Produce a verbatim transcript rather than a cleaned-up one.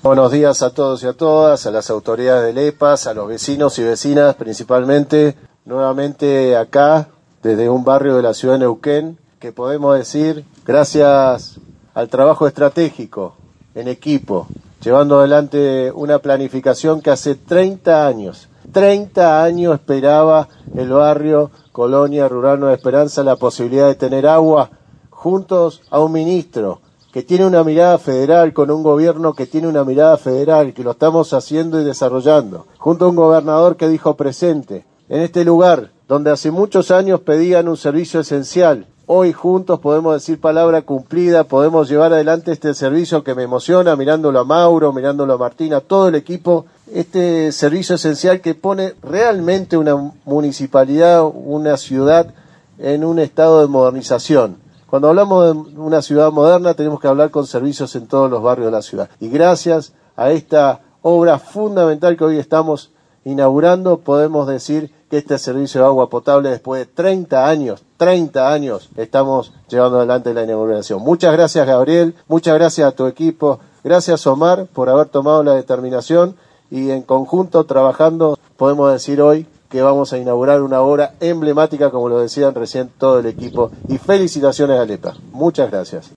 Buenos días a todos y a todas, a las autoridades del E P A S, a los vecinos y vecinas principalmente, nuevamente acá, desde un barrio de la ciudad de Neuquén, que podemos decir, gracias al trabajo estratégico, en equipo, llevando adelante una planificación que hace treinta años, treinta años esperaba el barrio Colonia Rural Nueva Esperanza la posibilidad de tener agua, juntos a un ministro que tiene una mirada federal, con un gobierno que tiene una mirada federal, que lo estamos haciendo y desarrollando, junto a un gobernador que dijo presente, en este lugar donde hace muchos años pedían un servicio esencial. Hoy juntos podemos decir palabra cumplida, podemos llevar adelante este servicio que me emociona, mirándolo a Mauro, mirándolo a Martín, a todo el equipo, este servicio esencial que pone realmente una municipalidad, una ciudad en un estado de modernización. Cuando hablamos de una ciudad moderna tenemos que hablar con servicios en todos los barrios de la ciudad. Y gracias a esta obra fundamental que hoy estamos inaugurando, podemos decir que este servicio de agua potable, después de treinta años, treinta años, estamos llevando adelante la inauguración. Muchas gracias, Gabriel, muchas gracias a tu equipo, gracias, Omar, por haber tomado la determinación y en conjunto trabajando, podemos decir hoy que vamos a inaugurar una obra emblemática, como lo decían recién todo el equipo, y felicitaciones al E P A. Muchas gracias.